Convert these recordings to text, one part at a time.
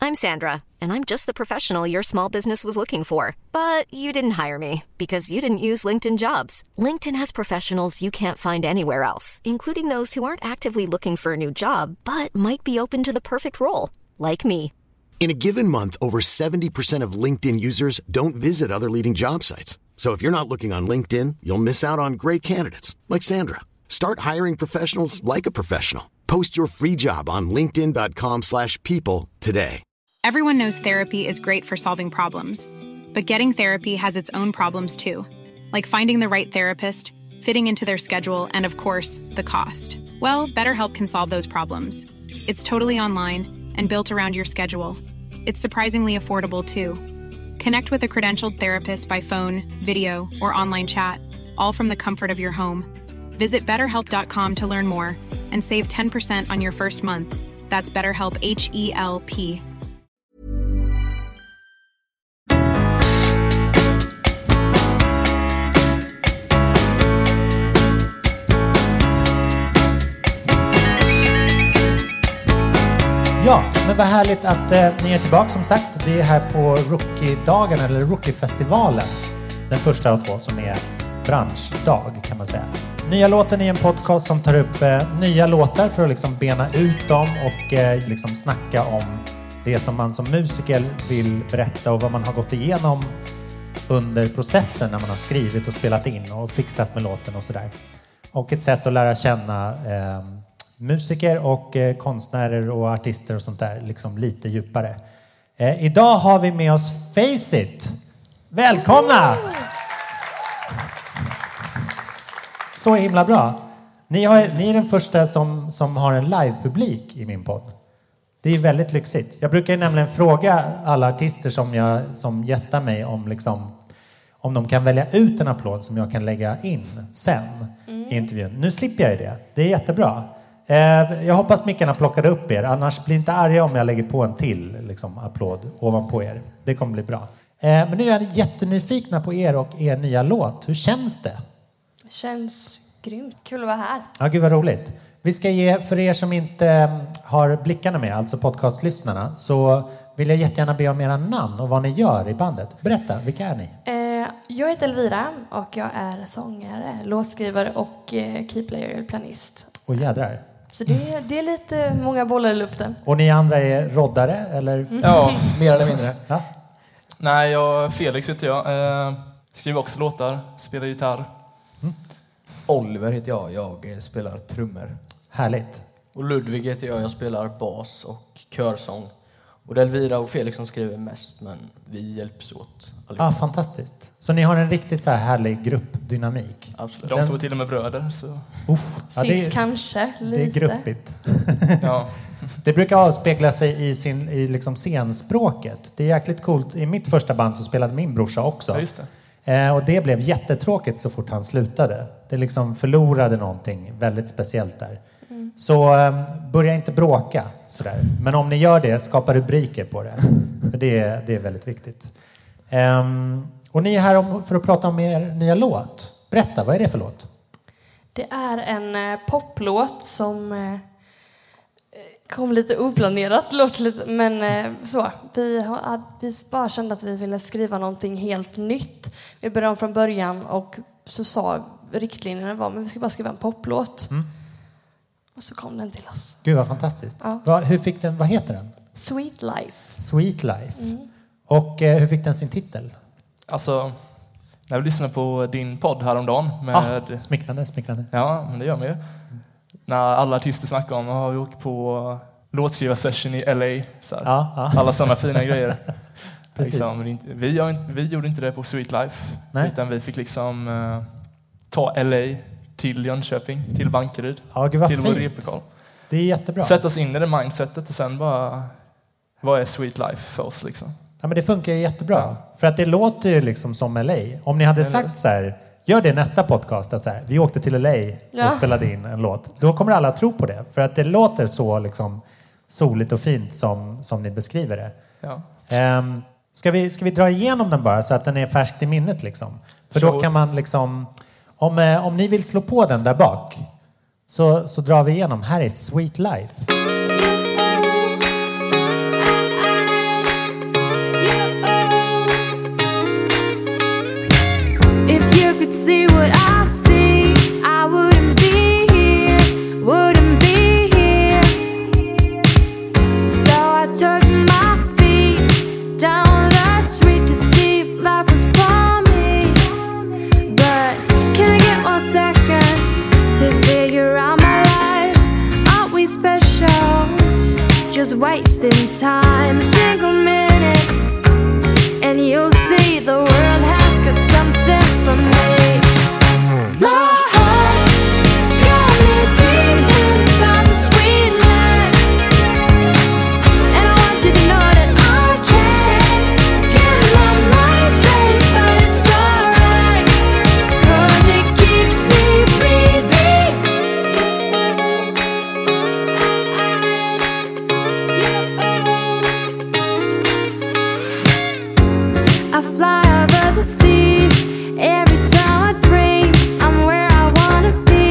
I'm Sandra, and I'm just the professional your small business was looking for. But you didn't hire me because you didn't use LinkedIn Jobs. LinkedIn has professionals you can't find anywhere else, including those who aren't actively looking for a new job, but might be open to the perfect role, like me. In a given month, over 70% of LinkedIn users don't visit other leading job sites. So if you're not looking on LinkedIn, you'll miss out on great candidates like Sandra. Start hiring professionals like a professional. Post your free job on linkedin.com/people today. Everyone knows therapy is great for solving problems, but getting therapy has its own problems too, like finding the right therapist, fitting into their schedule, and of course, the cost. Well, BetterHelp can solve those problems. It's totally online and built around your schedule. It's surprisingly affordable too. Connect with a credentialed therapist by phone, video, or online chat, all from the comfort of your home. Visit BetterHelp.com to learn more and save 10% on your first month. That's BetterHelp, H-E-L-P. Ja, men vad härligt att ni är tillbaka som sagt. Vi är här på Rookie-dagen eller Rookie-festivalen. Den första av två som är branschdag kan man säga. Nya låten är en podcast som tar upp nya låtar för att liksom bena ut dem och liksom snacka om det som man som musiker vill berätta och vad man har gått igenom under processen när man har skrivit och spelat in och fixat med låten och sådär. Och ett sätt att lära känna musiker och konstnärer och artister och sånt där liksom lite djupare. Idag har vi med oss Face It. Välkomna! Så himla bra. Ni är den första som har en live-publik i min podd. Det är väldigt lyxigt. Jag brukar nämligen fråga alla artister som gästar mig om de kan välja ut en applåd som jag kan lägga in sen i intervjun. Nu slipper jag det. Det är jättebra. Jag hoppas mickarna plockade upp er. Annars blir inte arga om jag lägger på en till applåd ovanpå er. Det kommer bli bra. Men nu är jag jättenyfikna på er och er nya låt. Hur känns det? Känns grymt. Kul att vara här. Ja, gud vad roligt. Vi ska ge, för er som inte har blickarna med, alltså podcastlyssnarna, så vill jag jättegärna be om era namn och vad ni gör i bandet. Berätta, vilka är ni? Jag heter Elvira och jag är sångare, låtskrivare och keyplayer, pianist. Och jädrar. Så det är lite många bollar i luften. Och ni andra är roddare, eller? Ja, mer eller mindre. Ja. Nej, Felix heter jag. Skriver också låtar, spelar gitarr. Oliver heter jag spelar trummor. Härligt. Och Ludvig heter jag spelar bas och körsång. Och Elvira och Felix som skriver mest, men vi hjälps åt. Ja, fantastiskt. Så ni har en riktigt så här härlig gruppdynamik. Absolut. De två till och med bröder. Så. Syns kanske lite. Det är gruppigt. Ja. Det brukar avspegla sig i liksom scenspråket. Det är jäkligt coolt. I mitt första band så spelade min brorsa också. Ja, just det. Och det blev jättetråkigt så fort han slutade. Det liksom förlorade någonting väldigt speciellt där. Så börja inte bråka sådär. Men om ni gör det, skapa rubriker på det. För det är väldigt viktigt. Och ni är här för att prata om er nya låt. Berätta, vad är det för låt? Det är en poplåt som kom lite oplanerat. Men så. Vi bara kände att vi ville skriva någonting helt nytt. Vi började om från början och så sa riktlinjerna men vi ska bara skriva en poplåt. Och så kom den till oss. Gud vad fantastiskt. Ja. Vad heter den? Sweet Life. Sweet Life. Och hur fick den sin titel? Alltså, när vi lyssnade på din podd häromdagen med... Smickrande. Ja, men det gör man ju. När alla artister snackar om att vi åker på låtskrivarsession i LA. Så alla sådana fina grejer. Liksom, vi gjorde inte det på Sweet Life. Nej. Utan vi fick ta LA till Jönköping, till Bankeryd, till vår replokal. Det är jättebra. Sätta oss in i det mindsetet och sen bara, vad är Sweet Life för oss liksom? Ja, men det funkar ju jättebra. Ja. För att det låter ju som LA. Om ni hade sagt så här, gör det nästa podcast, att så här, vi åkte till LA och spelade in en låt. Då kommer alla tro på det. För att det låter så soligt och fint som ni beskriver det. Ja. Ska vi dra igenom den bara så att den är färskt i minnet liksom? För då kan man om ni vill slå på den där bak så drar vi igenom. Här är Sweet Life. time, a single minute, and you'll see the world has got something for me. My heart got me dreaming about the sweet life, and I want you to know that I can't get my mind straight, but it's alright, 'cause it keeps me breathing. I fly over the seas every time I dream. I'm where I wanna be.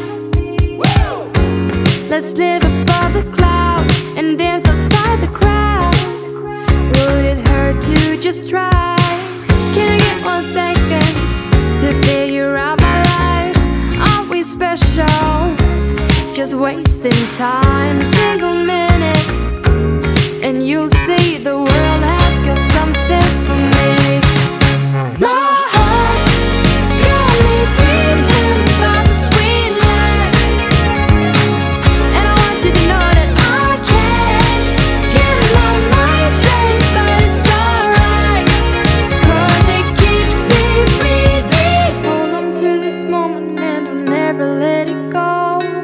Let's live above the clouds and dance outside the crowd. Would it hurt to just try? Can I get 1 second to figure out my life? Aren't we special? Just wasting time, a single minute, and you'll see the world has got something for me. My heart got me dreaming about the sweet life, and I want you to know that I can't get my mind straight, but it's alright, 'cause it keeps me breathing. Hold on to this moment and don't ever let it go.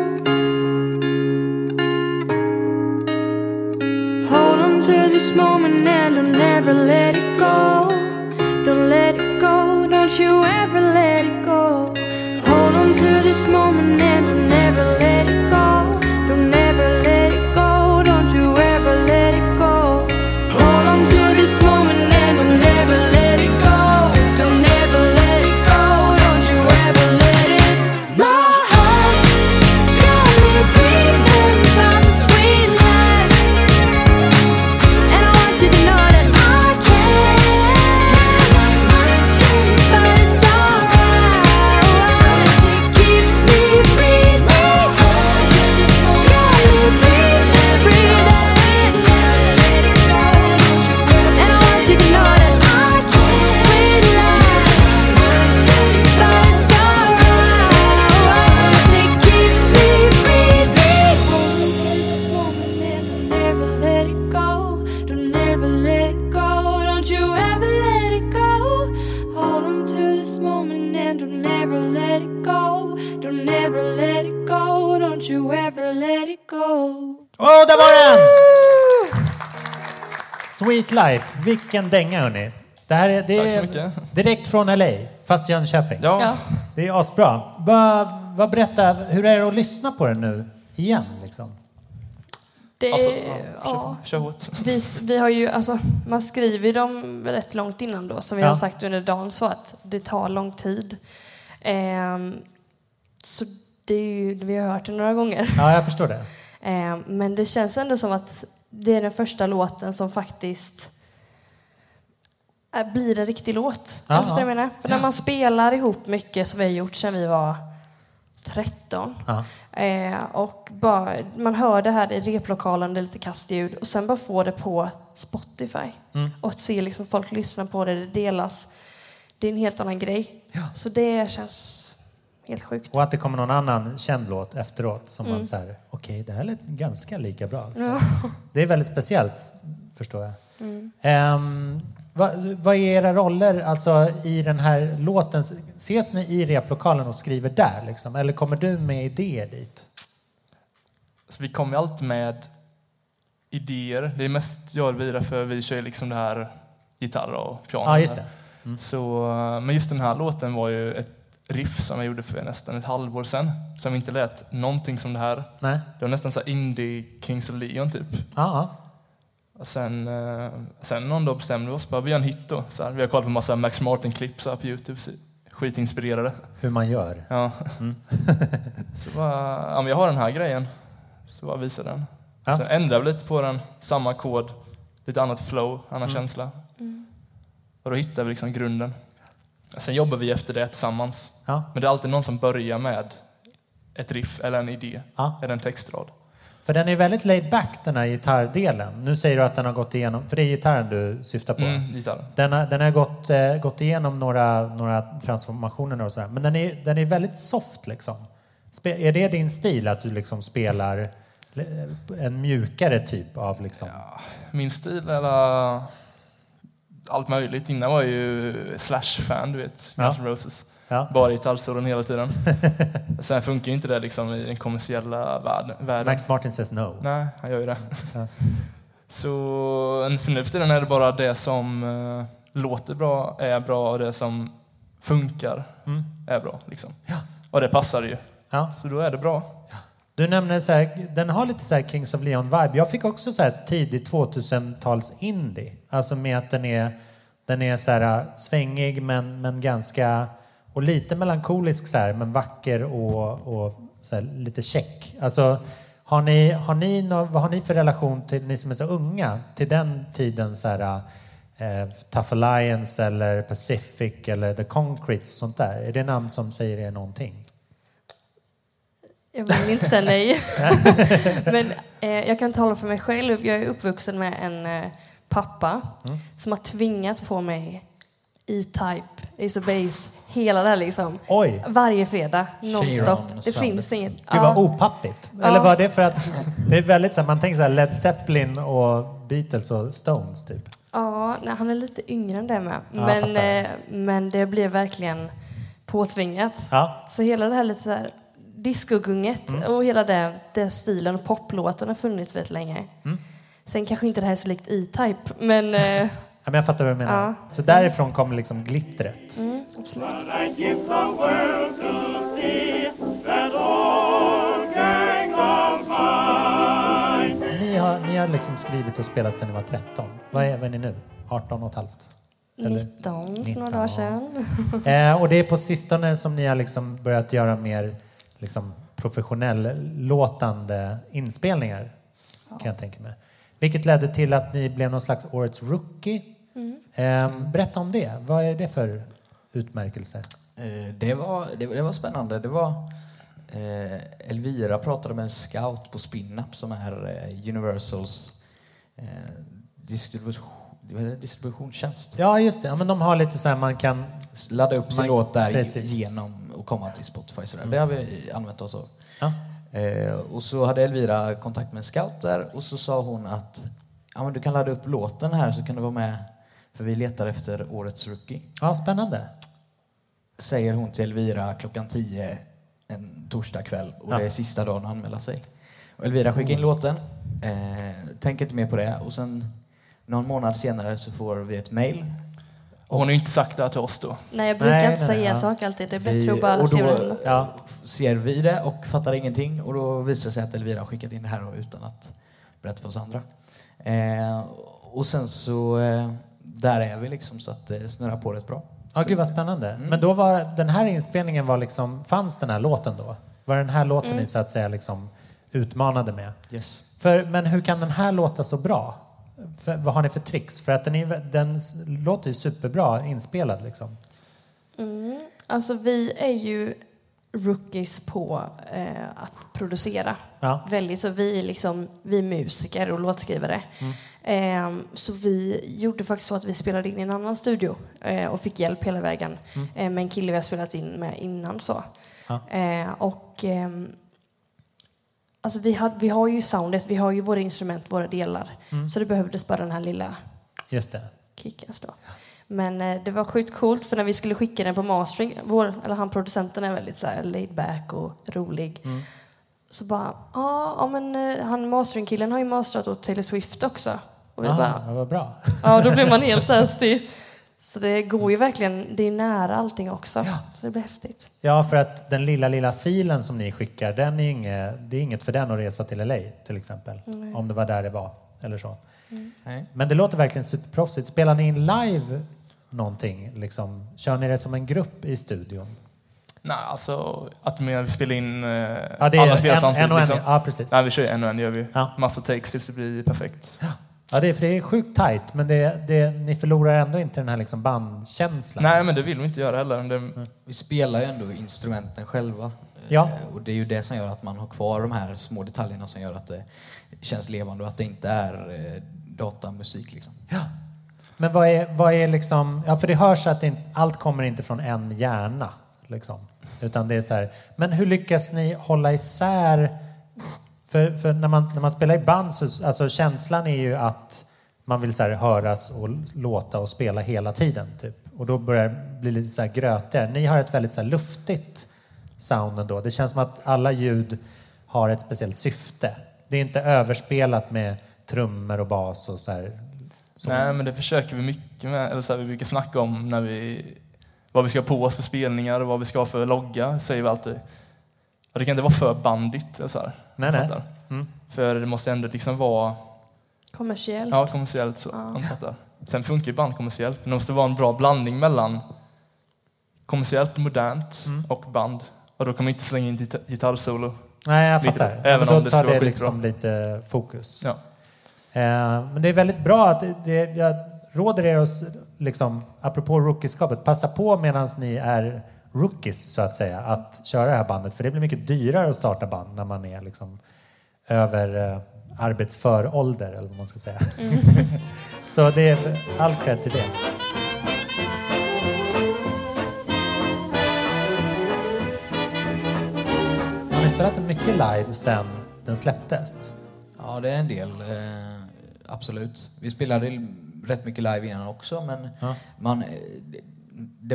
Hold on to this moment and don't ever let it go. Don't let it go, don't you ever let it go. Hold on to this moment and don't ever let it go. Don't ever let it go, don't you ever let it go. Hold on to this moment and don't ever let it go. Don't ever let it go, don't you ever let it. My heart got me dreaming about the sweet life, and I want you to know that I can't get my mind straight, but it's alright, 'cause it keeps me breathing. Hold to this moment, got me breathing, breathing. And I want you to know that I can't sweet life, but it's alright, 'cause it keeps me breathing. Hold on to this moment and don't ever let it go. Don't ever let it go, don't you ever let it go. Hold on to this moment and don't ever let it go. Don't ever let it go, don't you ever let it go. Åh, där var den! Sweet Life. Vilken dänga, hörni. Det här är, det Tack så är mycket. direkt från LA, fast Jönköping. Ja. Det är asbra. Vad berätta, hur är det att lyssna på den nu igen? Liksom? Det, Alltså, ja, kör hårt. vi har ju, alltså, man skriver dem rätt långt innan då, som vi har sagt under dagen, så att det tar lång tid. Så det är ju, vi har hört det några gånger. Ja, jag förstår det. Men det känns ändå som att det är den första låten som faktiskt blir en riktig låt. Ja, Förstår jag menar? För när man spelar ihop mycket, som vi har gjort sedan vi var 13. Ja. Och bara, man hör det här i replokalen, det är lite kastljud, och sen bara få det på Spotify. Och se liksom folk lyssna på det, det delas. Det är en helt annan grej. Ja. Så det känns helt sjukt. Och att det kommer någon annan känd låt efteråt som man säger, okej, det här är ganska lika bra. Så det är väldigt speciellt, förstår jag. Vad är era roller alltså, i den här låten? Ses ni i replokalen och skriver där? Liksom? Eller kommer du med idéer dit? Så vi kommer alltid med idéer. Det är mest jag och Elvira, för vi kör liksom det här gitarr och piano. Ja, just det. Så, men just den här låten var ju ett riff som jag gjorde för nästan ett halvår sedan, som inte lät någonting som det här. Nej. Det var nästan så här indie Kings of Leon typ. Ja. Och sen någon dag bestämde vi oss bara, vi gör en hit då. Så här, vi har kollat på massa Max Martin-klipp på YouTube, skitinspirerade. Hur man gör. Ja. Så bara, ja, men jag har den här grejen. Så bara visa den. Ja. Sen ändrade vi lite på den, samma kod, lite annat flow, annan känsla. Och då hittade vi liksom grunden. Sen jobbar vi efter det tillsammans. Ja. Men det är alltid någon som börjar med ett riff eller en idé eller en textrad. För den är väldigt laid back, den här gitarrdelen. Nu säger du att den har gått igenom, för det är gitarren du syftar på. Gitarren. Den har gått igenom några transformationer och sådär. Men den är väldigt soft liksom. Är det din stil att du liksom spelar en mjukare typ av liksom... Ja, min stil är allt möjligt. Innan var jag ju Slash-fan, du vet. Guns N' Roses. Ja. Bara gitarrsolon hela tiden. Sen funkar ju inte det liksom i den kommersiella världen. Max Martin says no. Nej, han gör ju det. Ja. Så för nu för tiden är det bara det som låter bra är bra och det som funkar är bra. Liksom. Ja. Och det passar ju. Ja. Så då är det bra. Ja. Du nämner så här, den har lite så här Kings of Leon-vibe. Jag fick också så här tidigt 2000-tals indie. Alltså med att den är så här svängig men ganska... Och lite melankolisk så här, men vacker och så här, lite check. Alltså, vad har ni för relation till ni som är så unga? Till den tiden så här, Tough Alliance eller Pacific eller The Concrete och sånt där. Är det namn som säger er någonting? Jag vill inte säga nej. Men jag kan tala för mig själv. Jag är uppvuxen med en pappa som har tvingat på mig E-Type, Ace of Base, hela det här liksom. Oj. Varje fredag, nonstop. Det finns inget. Gud vad opappigt. Eller var det för att det är väldigt så här, man tänker så här Led Zeppelin och Beatles och Stones typ. Ja, nej, han är lite yngre än det med. Men det blev verkligen påtvingat. Ja. Så hela det här lite så här discogunget och hela det stilen och poplåten har funnits väldigt länge. Sen kanske inte det här är så likt E-Type, men men jag fattar vad du menar. Ja. Så därifrån kommer liksom glittret. Absolut. Ni har liksom skrivit och spelat sedan ni var 13. Vad är ni nu? 18 och ett halvt? 19 några dagar sedan. Och det är på sistone som ni har liksom börjat göra mer liksom professionell låtande inspelningar, kan jag tänka mig. Vilket ledde till att ni blev någon slags årets rookie. Berätta om det. Vad är det för utmärkelse? Det var spännande. Det var Elvira pratade med en scout på Spin-Up som är Universals distributionstjänst. Ja, just det. Ja, men de har lite så här man kan ladda upp sin låt där genom och komma till Spotify. Så det har vi använt oss av. Ja. Och så hade Elvira kontakt med en scout där och så sa hon att men du kan ladda upp låten här så kan du vara med för vi letar efter årets rookie. Ja, spännande. Säger hon till Elvira 10:00 en torsdag kväll och det är sista dagen att anmäla sig. Och Elvira skickar in låten, tänker inte mer på det och sen någon månad senare så får vi ett mejl. Och hon har ju inte sagt det till oss då. Nej, jag brukar inte säga en sak alltid. Det är bättre att bara se det. Ser vi det och fattar ingenting. Och då visar det sig att Elvira har skickat in det här utan att berätta för oss andra. Och sen så där är vi liksom så att det snurrar på rätt bra. Ja, gud vad spännande. Men då var den här inspelningen var liksom, fanns den här låten då? Var den här låten ni så att säga liksom utmanade med? Yes. Men hur kan den här låta så bra? Vad har ni för tricks? För att den låter ju superbra inspelad liksom. Alltså vi är ju rookies på att producera. Ja. Väldigt, så vi är musiker och låtskrivare. Så vi gjorde faktiskt så att vi spelade in i en annan studio och fick hjälp hela vägen med en kille vi har spelat in med innan så. Ja. Alltså vi har ju soundet, vi har ju våra instrument, våra delar. Så det behövdes bara den här lilla kicken då. Men det var sjukt coolt för när vi skulle skicka den på mastering, han producenten är väldigt så här laid back och rolig. Så bara, han masteringkillen har ju masterat åt Taylor Swift också. Och vi bara, det var bra. Ja, då blev man helt så här styr. Så det går ju verkligen, det är nära allting också. Ja. Så det blir häftigt. Ja, för att den lilla filen som ni skickar, det är inget för den att resa till LA till exempel. Om det var där det var, eller så. Men det låter verkligen superproffsigt. Spelar ni in live någonting? Liksom? Kör ni det som en grupp i studion? Nej, alltså att vi spelar in alla spelar samtidigt. Liksom. Ja, precis. Nej, vi kör en och en, gör vi. Ja. Massa takes tills det blir perfekt. Ja, det är sjukt tajt, men ni förlorar ändå inte den här liksom bandkänslan. Nej, men det vill vi inte göra heller. Vi spelar ju ändå instrumenten själva. Ja. Och det är ju det som gör att man har kvar de här små detaljerna som gör att det känns levande och att det inte är datamusik liksom. Ja. Men vad är liksom... Ja, för det hörs att allt kommer inte från en hjärna liksom. Utan det är så här... Men hur lyckas ni hålla isär För när man spelar i band så alltså känslan är ju att man vill så här höras och låta och spela hela tiden typ. Och då börjar det bli lite så här grötigare. Ni har ett väldigt så här luftigt sound ändå. Det känns som att alla ljud har ett speciellt syfte. Det är inte överspelat med trummor och bas och så här. Nej, men det försöker vi mycket med. Eller så här, vi brukar snacka om vad vi ska ha på oss för spelningar och vad vi ska ha för logga, säger vi alltid. Och det kan inte vara för bandigt. Eller så här. Nej. För det måste ändå liksom vara... Kommersiellt. Ja, kommersiellt. Så, sen funkar ju band kommersiellt. Men det måste vara en bra blandning mellan kommersiellt, modernt och band. Och då kan man inte slänga in gitarrsolo. Nej, jag fattar. Även men om då det tar ska vara det liksom skitbra. lite fokus. Ja. Men det är väldigt bra att jag råder er att liksom, apropå rookieskapet, passa på medan ni är rookies så att säga, att köra det här bandet. För det blir mycket dyrare att starta band när man är liksom över arbetsför ålder eller vad man ska säga. Så det är all cred till det. Har ni spelat mycket live sen den släpptes? Ja, det är en del. Absolut. Vi spelade rätt mycket live innan också, men det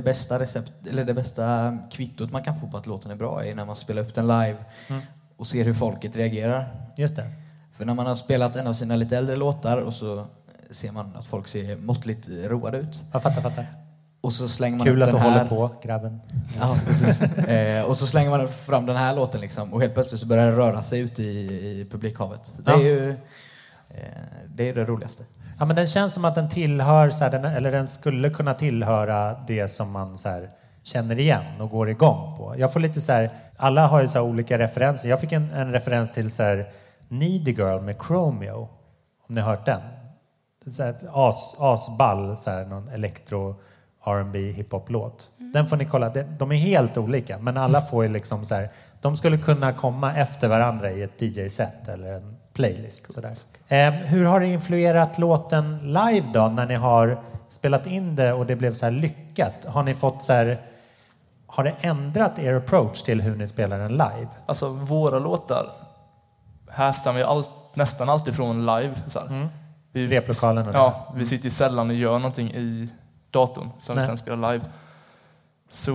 bästa kvittot man kan få på att låten är bra är när man spelar upp den live och ser hur folket reagerar. Just det. För när man har spelat en av sina lite äldre låtar och så ser man att folk ser måttligt roade ut. Jag fattar. Och så slänger man kul upp att den du här. håller på, grabben. Ja, precis. Och så slänger man fram den här låten liksom, och helt plötsligt så börjar det röra sig ut i publikhavet. Det är ju det är det roligaste. Ja, men den känns som att den tillhör så här, den skulle kunna tillhöra det som man så här känner igen och går igång på. Jag får lite så här, alla har ju så här olika referenser. Jag fick en referens till så här Needy Girl med Chromeo. Om ni har hört den. Så här, asball så här, någon elektro R&B hiphop-låt. Den får ni kolla. De är helt olika, men alla får ju liksom så här, de skulle kunna komma efter varandra i ett DJ-set eller en playlist. Så där. Hur har det influerat låten live då, när ni har spelat in det och det blev så här lyckat? Har ni fått så här, har det ändrat er approach till hur ni spelar den live? Alltså våra låtar härstammar ju nästan alltid från live. Så här. Replokalen? Ja, vi sitter ju sällan och gör någonting i datorn som vi sen spelar live. Så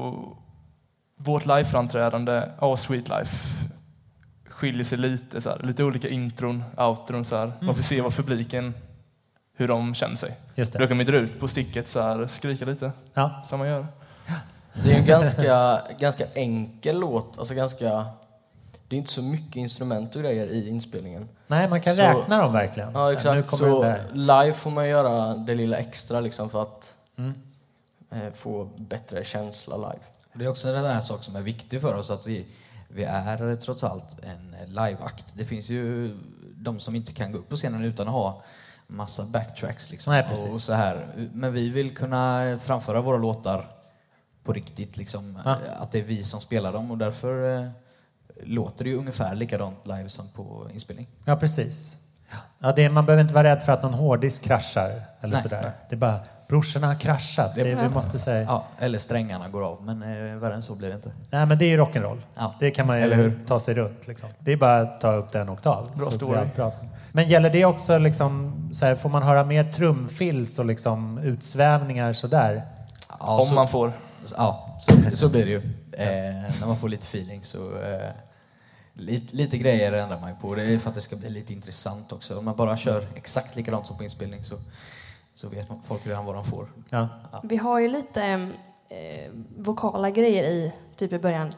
vårt liveframträdande av Sweet Life skiljer sig lite. Så här, lite olika intron, outron. Så här. Man får se vad publiken, hur de känner sig. Just det. Då kan man dra ut på sticket så här, skrika lite. Ja. Som man gör. Det är en ganska enkel låt. Alltså det är inte så mycket instrument och grejer i inspelningen. Nej, man kan räkna dem verkligen. Ja, så exakt. Nu kommer så live får man göra det lilla extra liksom, för att få bättre känsla live. Det är också den här sak som är viktig för oss, att vi är trots allt en liveakt. Det finns ju de som inte kan gå upp på scenen utan att ha massa backtracks liksom. Nej, precis. Och så här. Men vi vill kunna framföra våra låtar på riktigt liksom, att det är vi som spelar dem, och därför låter det ju ungefär likadant live som på inspelning. Ja, precis. Ja, man behöver inte vara rädd för att någon hårddisk kraschar eller sådär. Det är bara, brorsorna har kraschat. Vi måste säga. Ja, eller strängarna går av, men värre än så blir det inte. Nej, men det är ju rock'n'roll. Ja. Det kan man ju ta sig runt. Liksom. Det är bara att ta upp den oktav. Bra så story. blir allt bra. Men gäller det också, liksom, så här, får man höra mer trumfills och liksom, utsvävningar sådär? Ja, Om man får. Ja, så blir det ju. När man får lite feeling så... Lite grejer ändrar man på. Det är för att det ska bli lite intressant också. Om man bara kör exakt likadant som på inspelning så vet folk redan vad de får. Ja. Vi har ju lite vokala grejer i typ i början.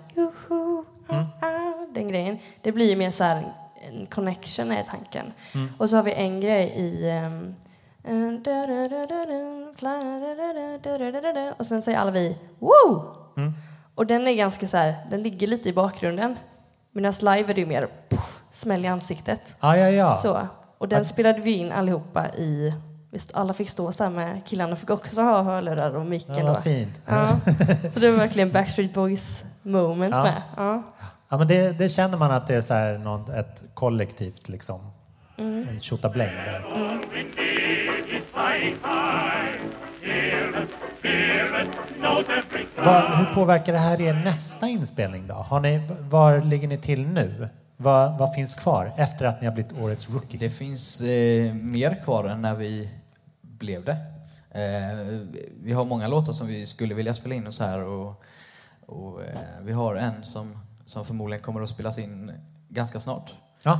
Den grejen. Det blir ju mer så här en connection är tanken. Och så har vi en grej i och sen säger alla vi wow. Och den är ganska så här, den ligger lite i bakgrunden. Medan live är det ju mer smäll i ansiktet. Ja. Så. Och den spelade vi in allihopa i... Alla fick stå så här med killarna, fick också ha hörlurar och micken. Ja, vad fint. Ja. Så det var verkligen Backstreet Boys moment med. Ja. Ja, men det känner man att det är så här ett kollektivt liksom. En tjotabläng där. Hur påverkar det här er nästa inspelning då? Var ligger ni till nu? Vad finns kvar efter att ni har blivit årets rookie? Det finns mer kvar än när vi blev det. Vi har många låtar som vi skulle vilja spela in och så här. Och vi har en som förmodligen kommer att spelas in ganska snart. Ja.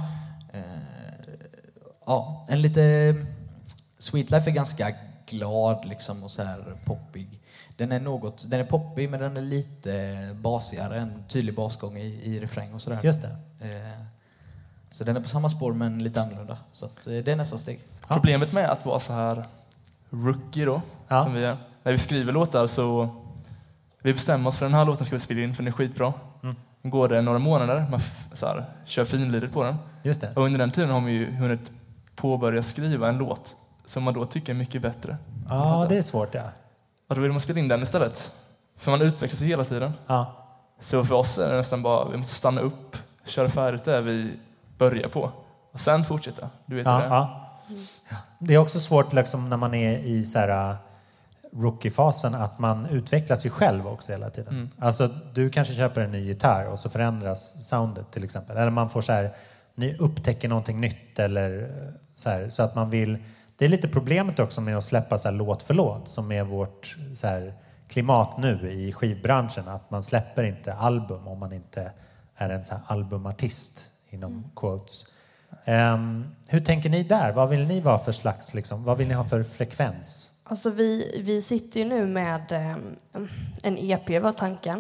En lite... Sweet Life är ganska glad liksom och så här poppig. Den är poppig, men den är lite basigare, en tydlig basgång i refräng och sådär. Just det. Så den är på samma spår men lite annorlunda. Så att, det är nästa steg. Ja. Problemet med att vara så här rookie då, som vi är. När vi skriver låtar så vi bestämmer oss för den här låten ska vi spela in för den är skitbra. Går det några månader, man så här, kör finliret på den. Just det. Och under den tiden har man ju hunnit påbörja skriva en låt som man då tycker är mycket bättre. Ja, det är svårt, ja. Och då vill man spela in den istället. För man utvecklas ju hela tiden. Ja. Så för oss är det nästan bara, vi måste stanna upp, köra färdigt där vi börjar på. Och sen fortsätta. Du vet det. Ja. Det är också svårt liksom, när man är i så här rookie-fasen att man utvecklas ju själv också hela tiden. Alltså du kanske köper en ny gitarr och så förändras soundet till exempel. Eller man får så här, ni upptäcker någonting nytt eller så här, så att man vill. Det är lite problemet också med att släppa så här låt för låt som är vårt så här klimat nu i skivbranschen, att man släpper inte album om man inte är en så här albumartist inom quotes. Hur tänker ni där? Vad vill ni vara för slags liksom? Vad vill ni ha för frekvens? Alltså vi sitter ju nu med en EP var tanken.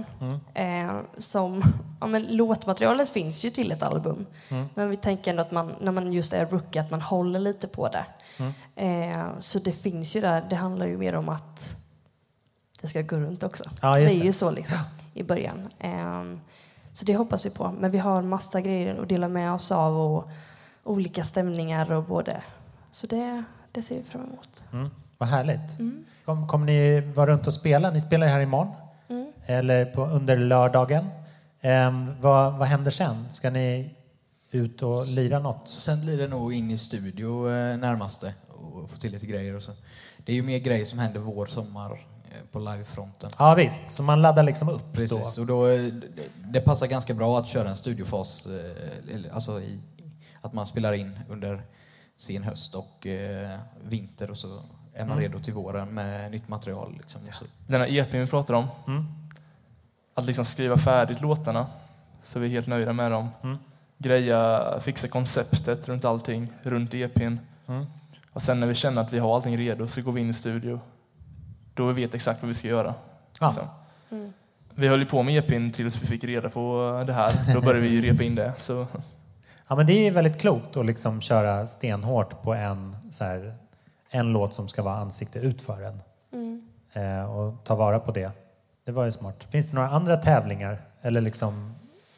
Men låtmaterialet finns ju till ett album. Men vi tänker ändå att man, när man just är rookie, att man håller lite på det. Så det finns ju där. Det handlar ju mer om att det ska gå runt också. Ja, det är ju så liksom i början. Så det hoppas vi på. Men vi har massa grejer att dela med oss av och olika stämningar och både. Så det ser vi fram emot. Vad härligt. Kommer ni vara runt och spela? Ni spelar här imorgon. Eller under lördagen. Vad händer sen? Ska ni ut och lira något? Sen blir det nog in i studio närmaste och få till lite grejer. Och så. Det är ju mer grejer som händer vår, sommar på livefronten. Ja visst, så man laddar liksom upp. Precis, och då, det passar ganska bra att köra en studiofas. Alltså att man spelar in under sen höst och vinter och så är man redo till våren med nytt material. Liksom, och så. Den här EPn vi pratar om. Att liksom skriva färdigt låtarna så vi är helt nöjda med dem. Fixa konceptet runt allting, runt EPn. Och sen när vi känner att vi har allting redo så går vi in i studio. Då vi vet exakt vad vi ska göra. Vi höll ju på med EPn tills vi fick reda på det här. Då började vi repa in det. Så. Ja, men det är väldigt klokt att liksom köra stenhårt på en låt som ska vara ansikte ut för en. Och ta vara på det. Det var ju smart. Finns det några andra tävlingar? Eller liksom...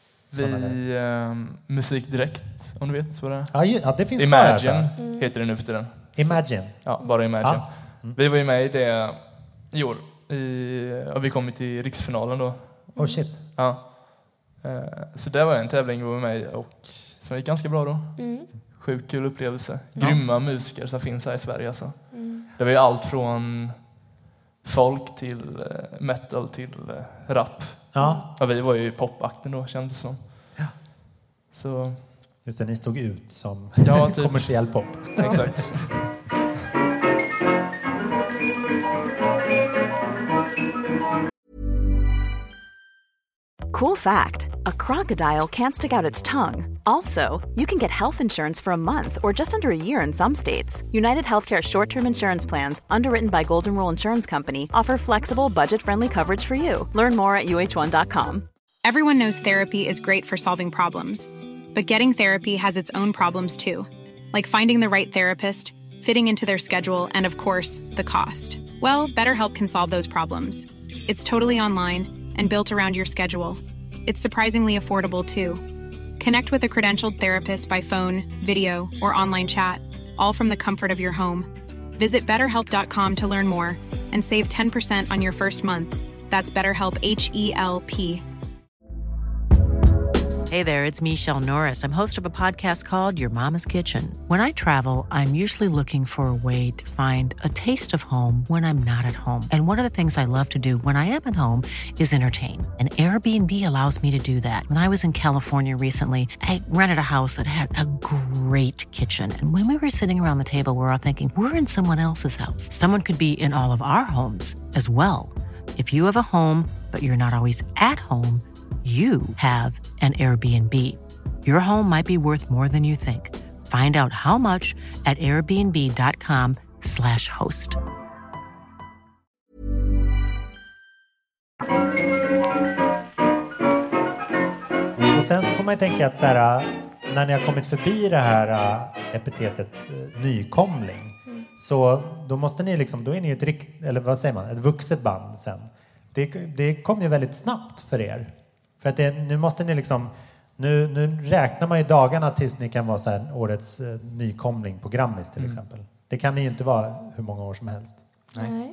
Musik Direkt, om du vet vad det är. Ja, det finns Imagine heter det nu för tiden. Imagine? Ja, bara Imagine. Vi var ju med i det i år. Och vi kom till riksfinalen då. Oh shit. Ja. Så det var en tävling vi var med i och som gick ganska bra då. Sjukt kul upplevelse. Grymma musiker som finns här i Sverige alltså. Det var ju allt från folk till metal till rap. Ja, vi var ju popakten då, kändes det som. Så. Just det, ni stod ut som typ. kommersiell pop. Exakt. Cool fact, a crocodile can't stick out its tongue. Also, you can get health insurance for a month or just under a year in some states. United Healthcare short-term insurance plans, underwritten by Golden Rule Insurance Company, offer flexible, budget-friendly coverage for you. Learn more at uh1.com. Everyone knows therapy is great for solving problems. But getting therapy has its own problems too. Like finding the right therapist, fitting into their schedule, and of course, the cost. Well, BetterHelp can solve those problems. It's totally online and built around your schedule. It's surprisingly affordable, too. Connect with a credentialed therapist by phone, video, or online chat, all from the comfort of your home. Visit BetterHelp.com to learn more and save 10% on your first month. That's BetterHelp, H-E-L-P. Hey there, it's Michelle Norris. I'm host of a podcast called Your Mama's Kitchen. When I travel, I'm usually looking for a way to find a taste of home when I'm not at home. And one of the things I love to do when I am at home is entertain. And Airbnb allows me to do that. When I was in California recently, I rented a house that had a great kitchen. And when we were sitting around the table, we were all thinking, we're in someone else's house. Someone could be in all of our homes as well. If you have a home, but you're not always at home, you have an Airbnb. Your home might be worth more than you think. Find out how much at airbnb.com/host. Och sen så får man ju tänka att så här, när ni har kommit förbi det här epitetet nykomling, så då måste ni liksom, då är ni ett vuxet band sen. Det kom ju väldigt snabbt för er. För att nu måste ni liksom, nu räknar man ju dagarna tills ni kan vara så här årets nykomling på Grammis till exempel. Det kan ni ju inte vara hur många år som helst. Nej.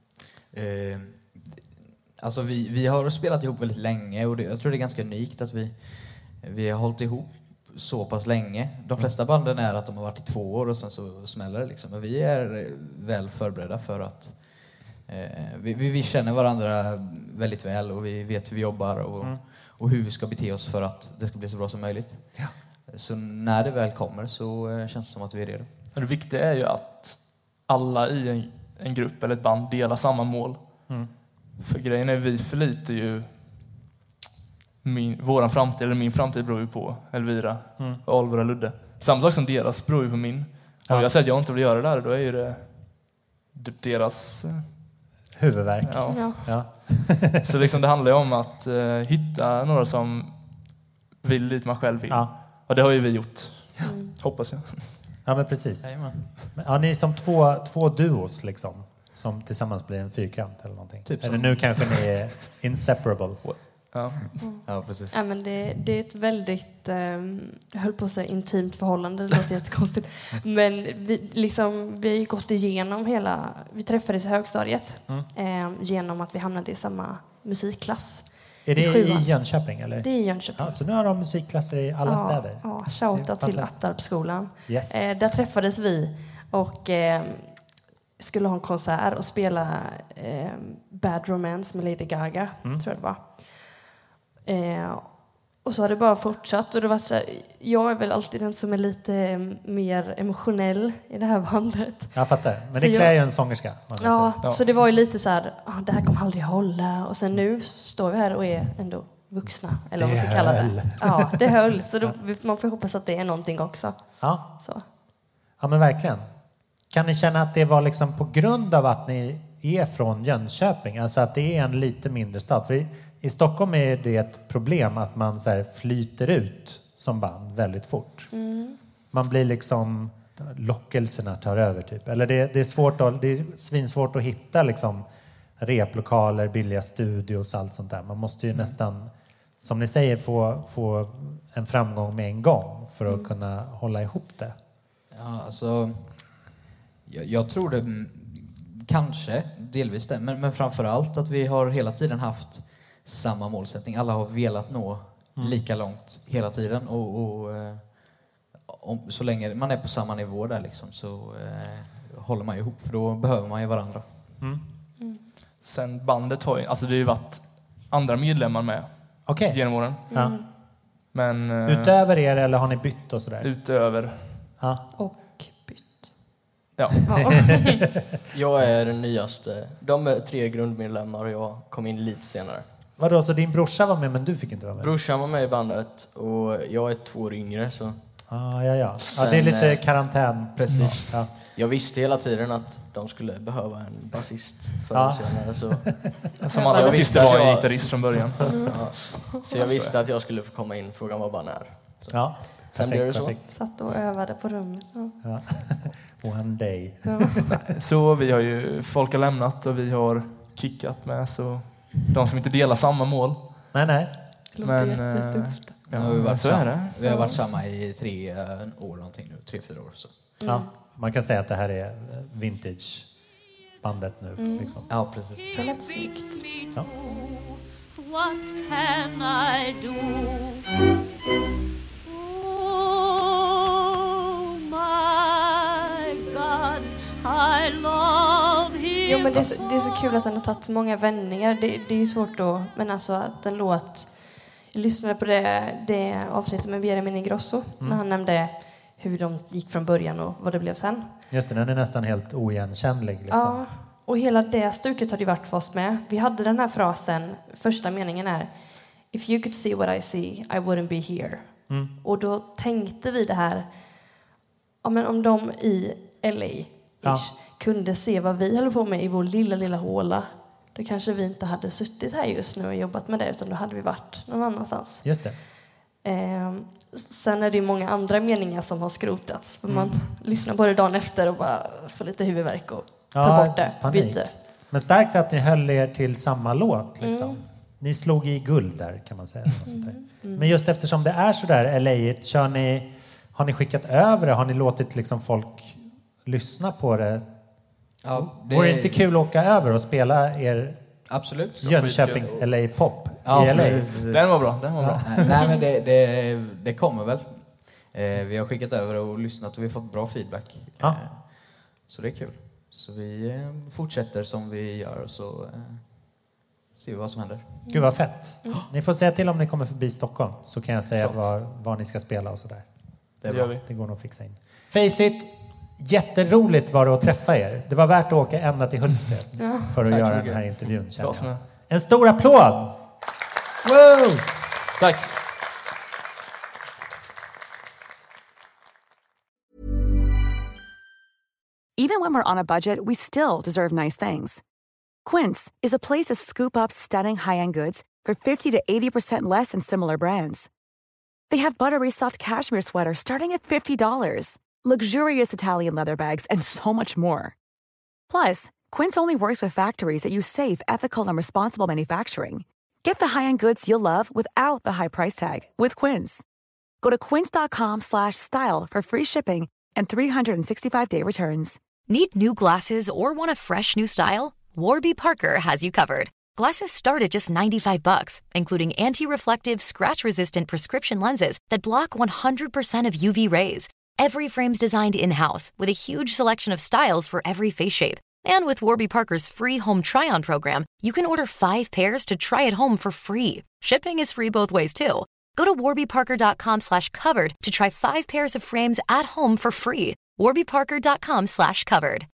Alltså vi har spelat ihop väldigt länge och jag tror det är ganska unikt att vi har hållit ihop så pass länge. De flesta banden är att de har varit i 2 år och sen så smäller det liksom. Men vi är väl förberedda för att vi känner varandra väldigt väl och vi vet hur vi jobbar och hur vi ska bete oss för att det ska bli så bra som möjligt. Ja. Så när det väl kommer så känns det som att vi är redo. Det viktiga är ju att alla i en grupp eller ett band delar samma mål. För grejen är, vi förlitar ju våran framtid, eller min framtid beror ju på Elvira och Oliver och Ludde. Samma sak som deras beror ju på min. Och jag säger att jag inte vill göra det där, då är ju det deras huvudvärk. Ja. Så liksom det handlar ju om att hitta några som vill dit man själv vill. Ja. Och det har ju vi gjort. Hoppas jag. Ja, men precis. Ja, ni är som två duos liksom, som tillsammans blir en fyrkant eller någonting. Typ eller nu kanske ni är inseparable. Ja, precis. Ja, men det är ett väldigt, jag höll på att säga intimt förhållande, det låter jättekonstigt. Men vi har ju gått igenom vi träffades i högstadiet genom att vi hamnade i samma musikklass. Är det i Jönköping eller? Det är i Jönköping. Ja, så nu har de musikklasser i alla städer. Ja, shoutout till Attarpsskolan. Yes. Där träffades vi och skulle ha en konsert och spela Bad Romance med Lady Gaga, tror jag det var. Och så har det bara fortsatt och det var så här, jag är väl alltid den som är lite mer emotionell i det här bandet. Jag fattar, men det klär ju en sångerska. Ja, så det var ju lite så här, det här kommer aldrig hålla, och sen nu står vi här och är ändå vuxna, eller vad man ska kalla det. Ja, det höll, så man får hoppas att det är någonting också. Ja. Så. Ja, men verkligen. Kan ni känna att det var liksom på grund av att ni är från Jönköping, alltså att det är en lite mindre stad? För i Stockholm är det ett problem att man så här flyter ut som band väldigt fort. Man blir liksom, lockelserna tar över typ. Eller det är svinsvårt att hitta liksom replokaler, billiga studios och allt sånt där. Man måste ju nästan, som ni säger, få en framgång med en gång för att kunna hålla ihop det. Ja, alltså jag tror det kanske delvis det, men framförallt att vi har hela tiden haft samma målsättning. Alla har velat nå lika långt hela tiden och så länge man är på samma nivå där liksom, så håller man ihop, för då behöver man ju varandra. Sen bandet har ju, alltså det har ju varit andra medlemmar med genom åren. Men, utöver er, eller har ni bytt och sådär? Utöver. Ja. Och bytt. Ja. Jag är den nyaste. De är 3 grundmedlemmar och jag kom in lite senare. Vadå, så din brorsa var med men du fick inte vara med? Brorsan var med i bandet och jag är 2 år yngre så... Ja, det är lite karantän. Prestige. Ja. Jag visste hela tiden att de skulle behöva en basist förr och senare. Så... Som alla basister var en gitarrist från början. Så jag visste att jag skulle få komma in, frågan var bara när. Så. Ja, sen blev det så. Satt och övade på rummet. Ja. One day. Så vi har ju, folk har lämnat och vi har kickat med, så de som inte delar samma mål. Nej. Men jättetufft. Vi har varit samma i 3 år någonting nu, 3-4 år så. Ja, man kan säga att det här är vintage bandet nu liksom. Ja, precis. Det lät snyggt. What can I do? Jo, men det är så kul att den har tagit så många vändningar. Det är svårt då, men alltså att en låt... Jag lyssnade på det avsnittet med Benjamin Ingrosso när han nämnde hur de gick från början och vad det blev sen. Just det, den är nästan helt oigenkännlig. Liksom. Ja, och hela det stuket har det varit för oss med. Vi hade den här frasen, första meningen är If you could see what I see, I wouldn't be here. Och då tänkte vi det här, ja, men om de i LA kunde se vad vi håller på med i vår lilla håla, då kanske vi inte hade suttit här just nu och jobbat med det, utan då hade vi varit någon annanstans. Just det. Sen är det ju många andra meningar som har skrotats. För man lyssnar på det dagen efter och bara får lite huvudvärk och tar bort det. Byter. Men starkt att ni höll er till samma låt. Liksom. Ni slog i guld där, kan man säga. Men just eftersom det är så där LA-igt, har ni skickat över det? Har ni låtit liksom folk lyssna på det? Ja, Vore det inte kul att åka över och spela er absolut Jönköpings LA-pop i LA? Den var bra. Nej, men det kommer väl. Vi har skickat över och lyssnat och vi har fått bra feedback. Så det är kul. Så vi fortsätter som vi gör och så ser vi vad som händer. Gud vad fett. Ni får säga till om ni kommer förbi Stockholm, så kan jag säga var ni ska spela och sådär. Det gör vi. Det går nog att fixa in. Face it, jätteroligt var det att träffa er. Det var värt att åka ända till Hultsfred för att göra den här intervjun. En stor applåd! Wow! Tack! Even when we're on a budget, we still deserve nice things. Quince is a place to scoop up stunning high-end goods for 50 to 80% less than similar brands. They have buttery soft cashmere sweaters starting at $50, luxurious Italian leather bags, and so much more. Plus, Quince only works with factories that use safe, ethical, and responsible manufacturing. Get the high-end goods you'll love without the high price tag with Quince. Go to quince.com/style for free shipping and 365-day returns. Need new glasses or want a fresh new style? Warby Parker has you covered. Glasses start at just $95, including anti-reflective, scratch-resistant prescription lenses that block 100% of UV rays. Every frame's designed in-house with a huge selection of styles for every face shape. And with Warby Parker's free home try-on program, you can order 5 pairs to try at home for free. Shipping is free both ways, too. Go to warbyparker.com/covered to try 5 pairs of frames at home for free. warbyparker.com/covered.